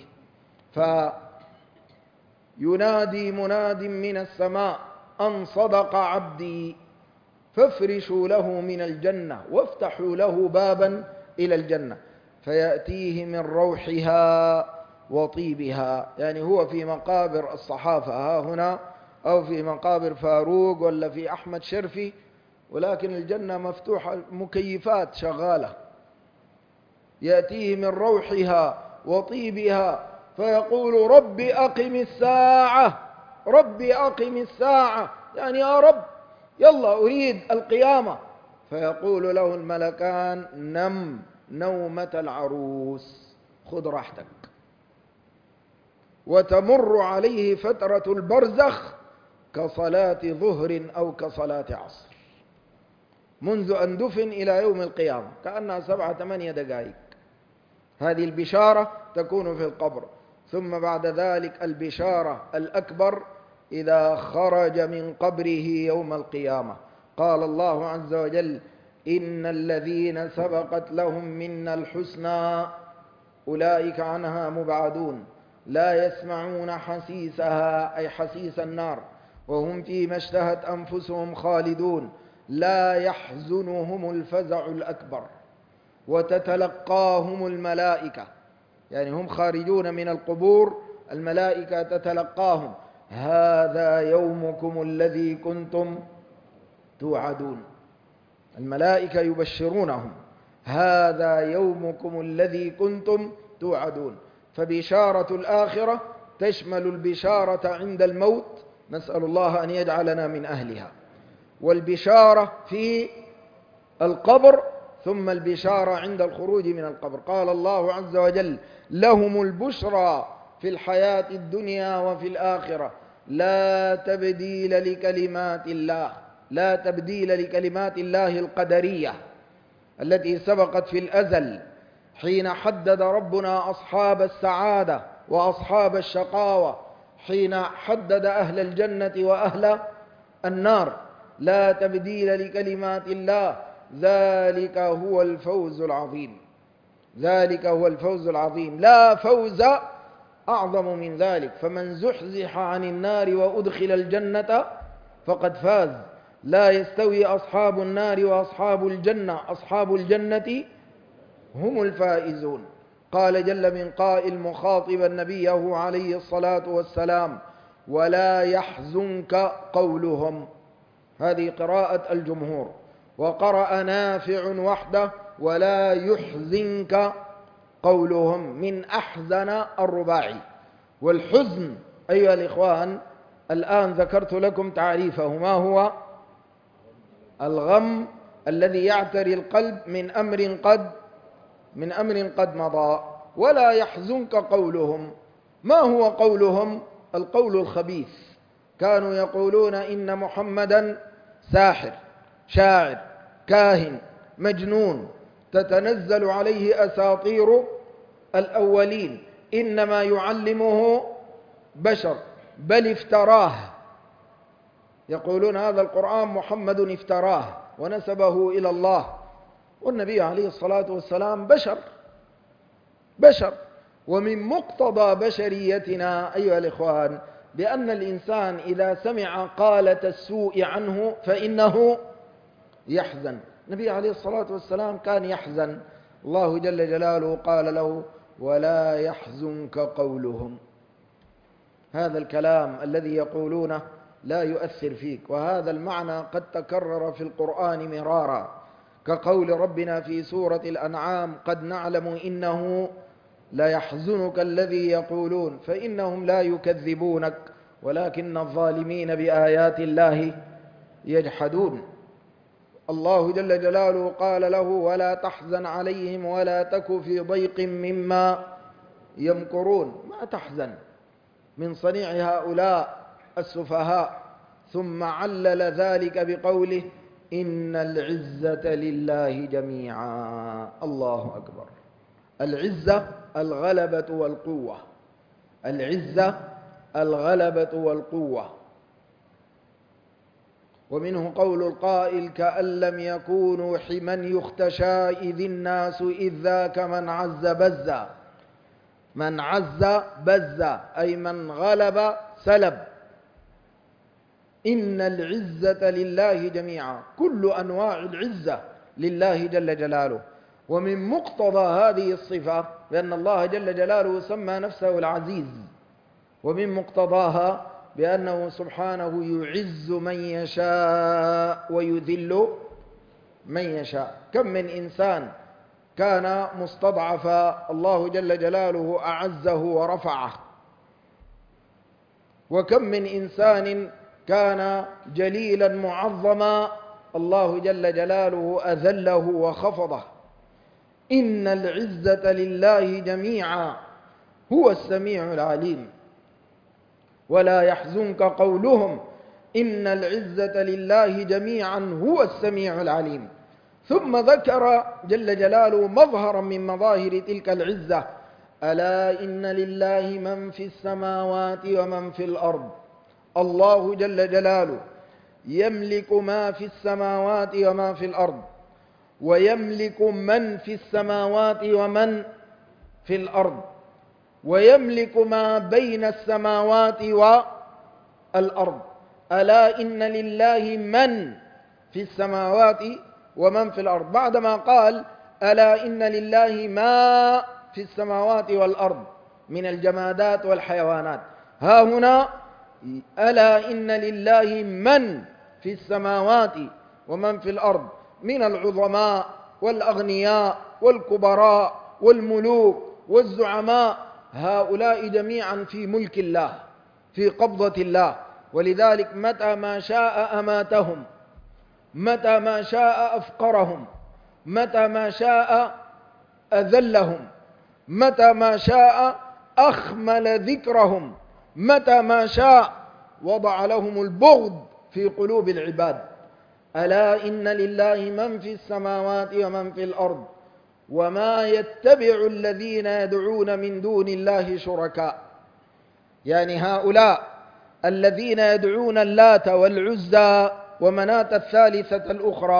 فينادي مناد من السماء: أن صدق عبدي، فافرشوا له من الجنة وافتحوا له بابا إلى الجنة، فيأتيه من روحها وطيبها. يعني هو في مقابر الصحافة ها هنا، أو في مقابر فاروق ولا في أحمد شرفي، ولكن الجنة مفتوحة، مكيفات شغالة. يأتيه من روحها وطيبها فيقول: ربي أقم الساعة، ربي أقم الساعة، يعني يا رب يلا أريد القيامة. فيقول له الملكان: نم نومة العروس، خذ راحتك. وتمر عليه فترة البرزخ كصلاة ظهر أو كصلاة عصر، منذ أن دفن إلى يوم القيامة، كأنها سبعة ثمانية دقائق. هذه البشارة تكون في القبر. ثم بعد ذلك البشارة الأكبر إذا خرج من قبره يوم القيامة. قال الله عز وجل: إن الذين سبقت لهم منا الحسنى أولئك عنها مبعدون لا يسمعون حسيسها، أي حسيس النار، وهم فيما اشتهت أنفسهم خالدون لا يحزنهم الفزع الأكبر، وتتلقاهم الملائكة، يعني هم خارجون من القبور، الملائكة تتلقاهم: هذا يومكم الذي كنتم توعدون. الملائكة يبشرونهم: هذا يومكم الذي كنتم توعدون. فبشارة الآخرة تشمل البشارة عند الموت، نسأل الله أن يجعلنا من أهلها، والبشارة في القبر، ثم البشارة عند الخروج من القبر. قال الله عز وجل: لهم البشرى في الحياة الدنيا وفي الآخرة لا تبديل لكلمات الله، لا تبديل لكلمات الله القدرية التي سبقت في الأزل، حين حدد ربنا أصحاب السعادة وأصحاب الشقاوة، حين حدد أهل الجنة وأهل النار. لا تبديل لكلمات الله ذلك هو الفوز العظيم. ذلك هو الفوز العظيم، لا فوز أعظم من ذلك. فمن زحزح عن النار وأدخل الجنة فقد فاز. لا يستوي أصحاب النار وأصحاب الجنة، أصحاب الجنة هم الفائزون. قال جل من قائل مخاطبا نبيه عليه الصلاة والسلام: ولا يحزنك قولهم. هذه قراءة الجمهور. وقرأ نافع وحده: ولا يحزنك قولهم، من أحزن الرباعي. والحزن أيها الإخوان الآن ذكرت لكم تعريفه، ما هو؟ الغم الذي يعتري القلب من أمر قد من أمر قد مضى. ولا يحزنك قولهم، ما هو قولهم؟ القول الخبيث. كانوا يقولون إن محمدا ساحر، شاعر، كاهن، مجنون، تتنزل عليه أساطير الأولين، إنما يعلمه بشر، بل افتراه. يقولون هذا القرآن محمد افتراه ونسبه إلى الله، والنبي عليه الصلاة والسلام بشر بشر. ومن مقتضى بشريتنا أيها الإخوان بأن الإنسان إذا سمع قالة السوء عنه فإنه يحزن. النبي عليه الصلاة والسلام كان يحزن. الله جل جلاله قال له: ولا يحزنك قولهم. هذا الكلام الذي يقولونه لا يؤثر فيك، وهذا المعنى قد تكرر في القرآن مرارا، كقول ربنا في سورة الأنعام: قد نعلم إنه ليحزنك الذي يقولون فإنهم لا يكذبونك ولكن الظالمين بآيات الله يجحدون. الله جل جلاله قال له: ولا تحزن عليهم ولا تك في ضيق مما يمكرون. ما تحزن من صنيع هؤلاء السفهاء. ثم علل ذلك بقوله: إن العزة لله جميعا. الله أكبر. العزة الغلبة والقوة، العزة الغلبة والقوة. ومنه قول القائل: كأن لم يكونوا حما يختشى إذ الناس إذ ذاك من عز بزا. من عز بزا أي من غلب سلب. إن العزة لله جميعا، كل أنواع العزة لله جل جلاله. ومن مقتضى هذه الصفة بأن الله جل جلاله سمى نفسه العزيز، ومن مقتضاها بأنه سبحانه يعز من يشاء ويذل من يشاء. كم من إنسان كان مستضعفا الله جل جلاله أعزه ورفعه، وكم من إنسان كان جليلا معظما الله جل جلاله أذله وخفضه. إن العزة لله جميعا هو السميع العليم. ولا يحزنك قولهم إن العزة لله جميعا هو السميع العليم. ثم ذكر جل جلاله مظهرا من مظاهر تلك العزة: ألا إن لله من في السماوات ومن في الأرض. الله جل جلاله يملك ما في السماوات وما في الأرض، ويملك من في السماوات ومن في الأرض، ويملك ما بين السماوات والأرض. ألا إن لله من في السماوات ومن في الأرض، بعدما قال: ألا إن لله ما في السماوات والأرض من الجمادات والحيوانات. ها هنا: ألا إن لله من في السماوات ومن في الأرض من العظماء والأغنياء والكبراء والملوك والزعماء، هؤلاء جميعا في ملك الله، في قبضة الله. ولذلك متى ما شاء أماتهم، متى ما شاء أفقرهم، متى ما شاء أذلهم، متى ما شاء أخمل ذكرهم، متى ما شاء وضع لهم البغض في قلوب العباد. ألا إن لله من في السماوات ومن في الأرض وما يتبع الذين يدعون من دون الله شركاء. يعني هؤلاء الذين يدعون اللات والعزى ومناة الثالثة الأخرى،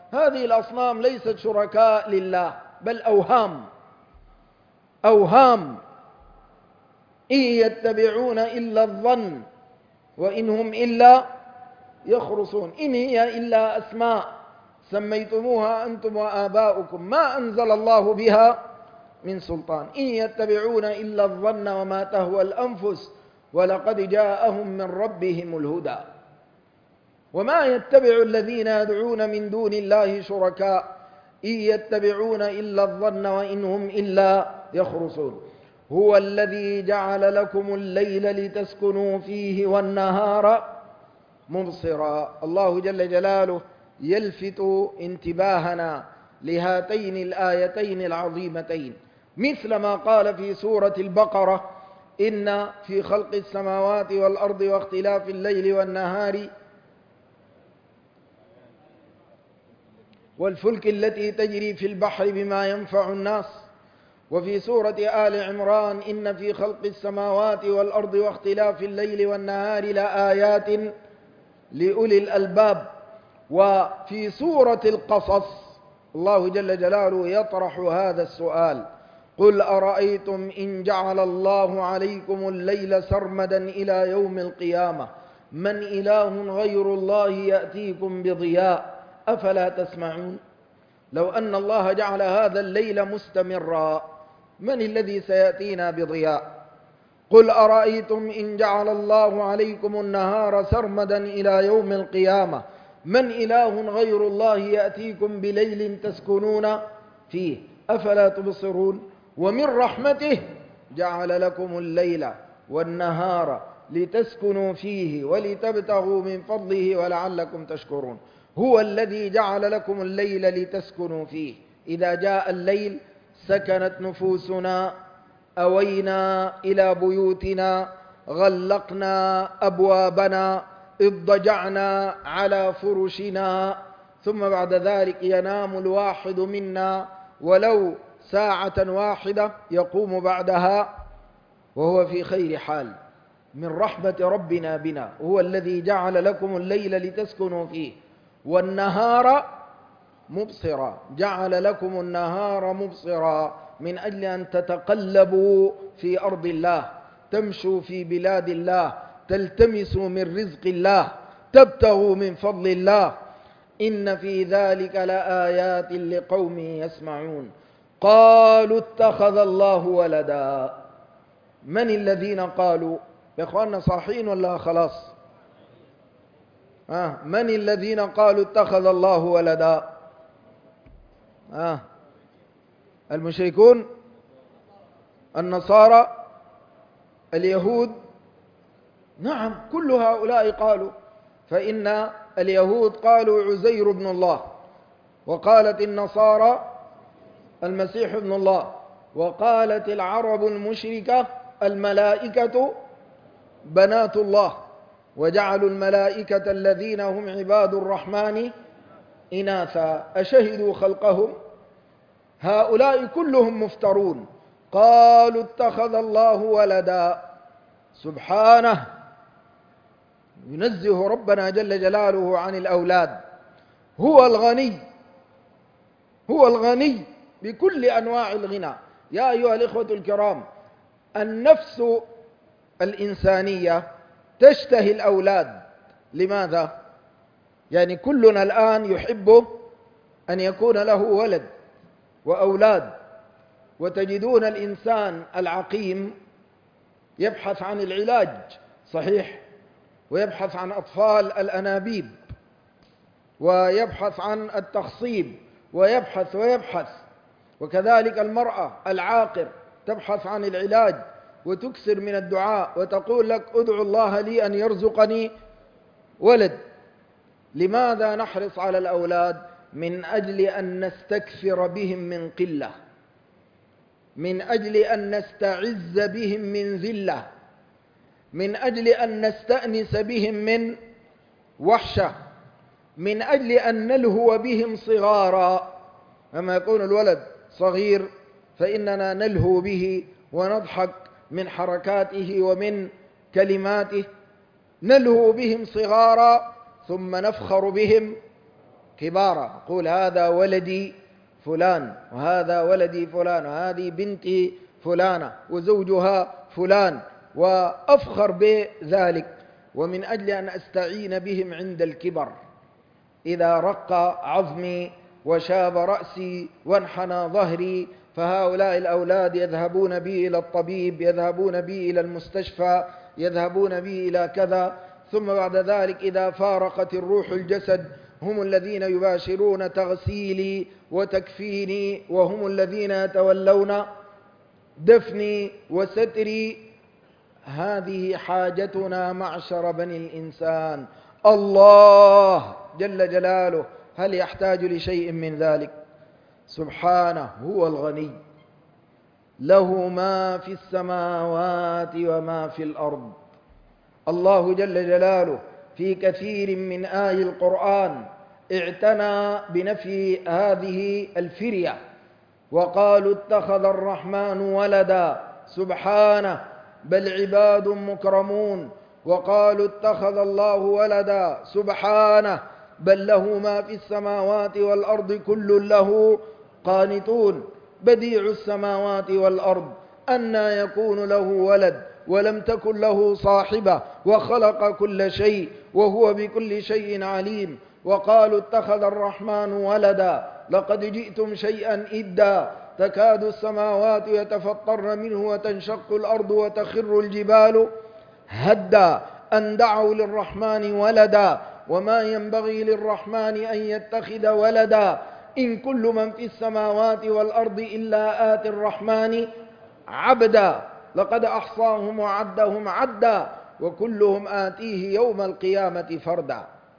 هذه الأصنام ليست شركاء لله بل أوهام أوهام إن يتبعون إلا الظن وإن هم إلا يخرصون إن هي إلا أسماء سميتموها أنتم وآباؤكم ما أنزل الله بها من سلطان إن يتبعون إلا الظن وما تهوى الأنفس ولقد جاءهم من ربهم الهدى وما يتبع الذين يدعون من دون الله شركاء إن يتبعون إلا الظن وإن هم إلا يخرصون هو الذي جعل لكم الليل لتسكنوا فيه والنهار مبصرا. الله جل جلاله يلفت انتباهنا لهاتين الآيتين العظيمتين مثل ما قال في سورة البقرة إن في خلق السماوات والأرض واختلاف الليل والنهار والفلك التي تجري في البحر بما ينفع الناس وفي سورة آل عمران إن في خلق السماوات والأرض واختلاف الليل والنهار لآيات لأولي الألباب. وفي سورة القصص الله جل جلاله يطرح هذا السؤال قل أرأيتم إن جعل الله عليكم الليل سرمدا إلى يوم القيامة من إله غير الله يأتيكم بضياء أفلا تسمعون. لو أن الله جعل هذا الليل مستمرا من الذي سيأتينا بضياء؟ قل أرأيتم إن جعل الله عليكم النهار سرمدا إلى يوم القيامة من إله غير الله يأتيكم بليل تسكنون فيه أفلا تبصرون. ومن رحمته جعل لكم الليل والنهار لتسكنوا فيه ولتبتغوا من فضله ولعلكم تشكرون. هو الذي جعل لكم الليل لتسكنوا فيه إذا جاء الليل سكنت نفوسنا أوينا إلى بيوتنا غلقنا أبوابنا اضطجعنا على فرشنا ثم بعد ذلك ينام الواحد منا ولو ساعة واحدة يقوم بعدها وهو في خير حال من رحمة ربنا بنا. هو الذي جعل لكم الليل لتسكنوا فيه والنهار مبصرا جعل لكم النهار مبصرا من أجل أن تتقلبوا في أرض الله تمشوا في بلاد الله تلتمسوا من رزق الله تبتغوا من فضل الله إن في ذلك لآيات لقوم يسمعون. قالوا اتخذ الله ولدا. من الذين قالوا يا أخواننا صاحين ولا خلاص آه. من الذين قالوا اتخذ الله ولدا؟ آه. المشركون النصارى اليهود نعم كل هؤلاء قالوا. فإن اليهود قالوا عزير ابن الله وقالت النصارى المسيح ابن الله وقالت العرب المشركة الملائكة بنات الله وجعلوا الملائكة الذين هم عباد الرحمن إناثا أشهدوا خلقهم. هؤلاء كلهم مفترون. قالوا اتخذ الله ولدا. سبحانه ينزه ربنا جل جلاله عن الأولاد. هو الغني هو الغني بكل أنواع الغنى. يا أيها الإخوة الكرام النفس الإنسانية تشتهي الأولاد. لماذا؟ يعني كلنا الآن يحب أن يكون له ولد وأولاد وتجدون الإنسان العقيم يبحث عن العلاج صحيح ويبحث عن أطفال الأنابيب ويبحث عن التخصيب ويبحث ويبحث وكذلك المرأة العاقر تبحث عن العلاج وتكثر من الدعاء وتقول لك ادعو الله لي أن يرزقني ولد. لماذا نحرص على الأولاد؟ من أجل أن نستكثر بهم من قلة من أجل أن نستعز بهم من ذلة من أجل أن نستأنس بهم من وحشة من أجل أن نلهو بهم صغارا. لما يكون الولد صغير فإننا نلهو به ونضحك من حركاته ومن كلماته نلهو بهم صغارا ثم نفخر بهم كبارا، قول هذا ولدي فلان وهذا ولدي فلان وهذه بنتي فلانة وزوجها فلان، وأفخر بذلك، ومن أجل أن أستعين بهم عند الكبر إذا رق عظمي وشاب رأسي وانحنى ظهري، فهؤلاء الأولاد يذهبون بي إلى الطبيب، يذهبون بي إلى المستشفى، يذهبون بي إلى كذا، ثم بعد ذلك إذا فارقت الروح الجسد هم الذين يباشرون تغسيلي وتكفيني، وهم الذين يتولون دفني وستري. هذه حاجتنا معشر بني الإنسان. الله جل جلاله هل يحتاج لشيء من ذلك؟ سبحانه هو الغني، له ما في السماوات وما في الأرض. الله جل جلاله في كثير من آي القرآن اعتنى بنفي هذه الفرية، وقالوا اتخذ الرحمن ولدا، سبحانه بل عباد مكرمون. وقالوا اتخذ الله ولدا، سبحانه بل له ما في السماوات والأرض كل له قانتون. بديع السماوات والأرض أنى يكون له ولد ولم تكن له صاحبة وخلق كل شيء وهو بكل شيء عليم. وقالوا اتخذ الرحمن ولدا لقد جئتم شيئا إدا تكاد السماوات يتفطرن منه وتنشق الأرض وتخر الجبال هدا أن دعوا للرحمن ولدا وما ينبغي للرحمن أن يتخذ ولدا إن كل من في السماوات والأرض إلا آتي الرحمن عبدا لقد أحصاهم وعدهم عدا وكلهم آتيه يوم القيامة فردا.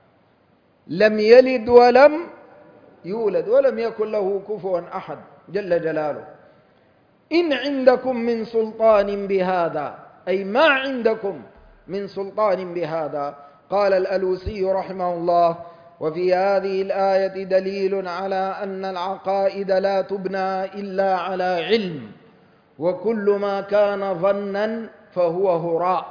لم يلد ولم يولد ولم يكن له كفوا أحد جل جلاله. إن عندكم من سلطان بهذا، أي ما عندكم من سلطان بهذا. قال الألوسي رحمه الله: وفي هذه الآية دليل على أن العقائد لا تبنى إلا على علم، وكل ما كان ظنا فهو هراء.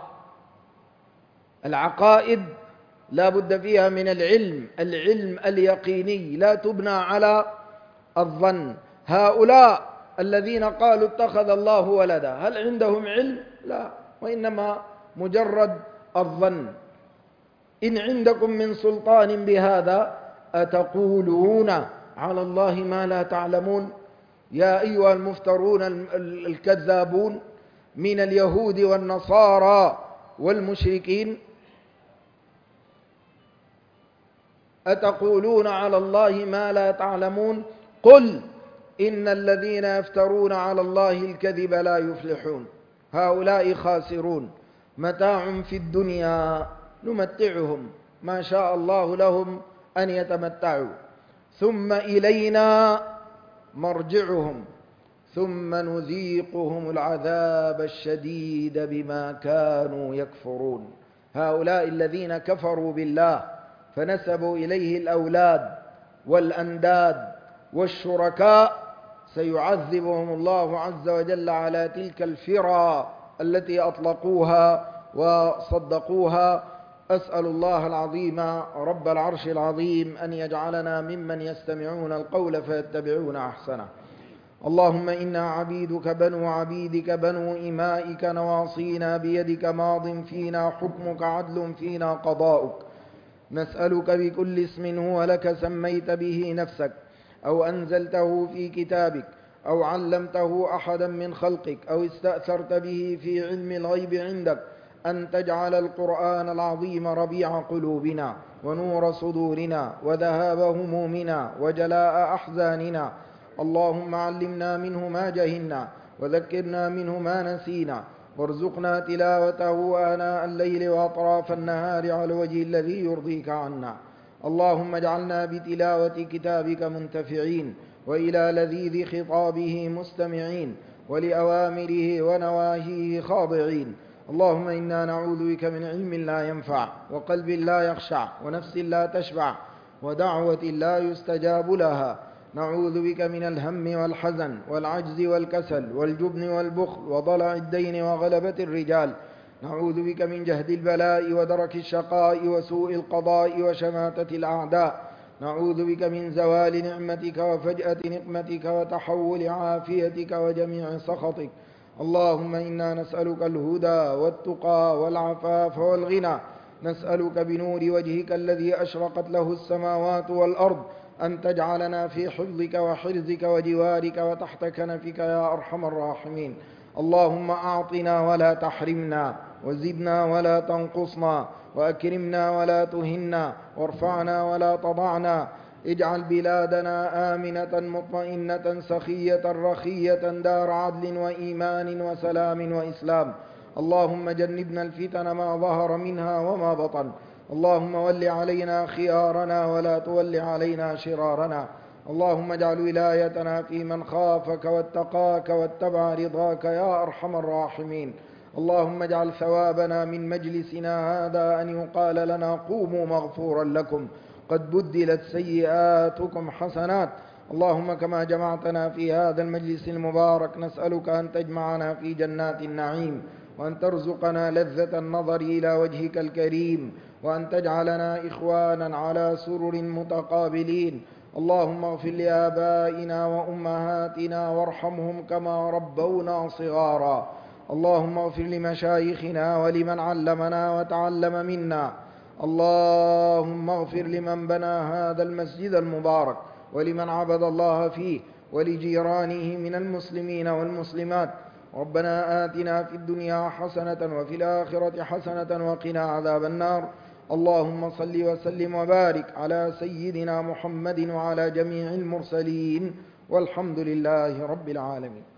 العقائد لا بد فيها من العلم، العلم اليقيني، لا تبنى على الظن. هؤلاء الذين قالوا اتخذ الله ولدا هل عندهم علم؟ لا، وإنما مجرد الظن. إن عندكم من سلطان بهذا أتقولون على الله ما لا تعلمون. يا أيها المفترون الكذابون من اليهود والنصارى والمشركين، أتقولون على الله ما لا تعلمون. قل إن الذين يفترون على الله الكذب لا يفلحون، هؤلاء خاسرون، متاع في الدنيا نمتعهم ما شاء الله لهم أن يتمتعوا، ثم إلينا مرجعهم ثم نذيقهم العذاب الشديد بما كانوا يكفرون. هؤلاء الذين كفروا بالله فنسبوا إليه الأولاد والأنداد والشركاء سيعذبهم الله عز وجل على تلك الفرى التي أطلقوها وصدقوها. أسأل الله العظيم رب العرش العظيم أن يجعلنا ممن يستمعون القول فيتبعون أحسنه. اللهم إنا عبيدك بنو عبيدك بنو إمائك نواصينا بيدك ماض فينا حكمك عدل فينا قضاؤك. نسألك بكل اسم هو لك سميت به نفسك أو أنزلته في كتابك أو علمته أحدا من خلقك أو استأثرت به في علم الغيب عندك أن تجعل القرآن العظيم ربيع قلوبنا ونور صدورنا وذهاب همومنا وجلاء أحزاننا. اللهم علمنا منه ما جهلنا وذكرنا منه ما نسينا، وارزقنا تلاوته آناء الليل وأطراف النهار على الوجه الذي يرضيك عنا. اللهم اجعلنا بتلاوة كتابك منتفعين، وإلى لذيذ خطابه مستمعين، ولأوامره ونواهيه خاضعين. اللهم إنا نعوذ بك من علم لا ينفع وقلب لا يخشع ونفس لا تشبع ودعوة لا يستجاب لها. نعوذ بك من الهم والحزن والعجز والكسل والجبن والبخل وضلع الدين وغلبة الرجال. نعوذ بك من جهد البلاء ودرك الشقاء وسوء القضاء وشماتة الأعداء. نعوذ بك من زوال نعمتك وفجأة نقمتك وتحول عافيتك وجميع سخطك. اللهم إنا نسألك الهدى والتقى والعفاف والغنى، نسألك بنور وجهك الذي أشرقت له السماوات والأرض أن تجعلنا في حفظك وحرزك وجوارك وتحت كنفك يا أرحم الراحمين. اللهم أعطنا ولا تحرمنا، وزدنا ولا تنقصنا، وأكرمنا ولا تهنا، وارفعنا ولا تضعنا. اجعل بلادنا آمنة مطمئنة سخية رخية دار عدل وإيمان وسلام وإسلام. اللهم جنبنا الفتن ما ظهر منها وما بطن. اللهم ول علينا خيارنا ولا تول علينا شرارنا. اللهم اجعل ولايتنا في من خافك واتقاك واتبع رضاك يا أرحم الراحمين. اللهم اجعل ثوابنا من مجلسنا هذا أن يقال لنا قوموا مغفورا لكم، قد بدلت سيئاتكم حسنات. اللهم كما جمعتنا في هذا المجلس المبارك نسألك أن تجمعنا في جنات النعيم، وأن ترزقنا لذة النظر إلى وجهك الكريم، وأن تجعلنا إخوانا على سرر متقابلين. اللهم اغفر لآبائنا وأمهاتنا وارحمهم كما ربونا صغارا. اللهم اغفر لمشايخنا ولمن علمنا وتعلم منا. اللهم اغفر لمن بنى هذا المسجد المبارك، ولمن عبد الله فيه، ولجيرانه من المسلمين والمسلمات. ربنا آتنا في الدنيا حسنة وفي الآخرة حسنة وقنا عذاب النار. اللهم صل وسلم وبارك على سيدنا محمد وعلى جميع المرسلين، والحمد لله رب العالمين.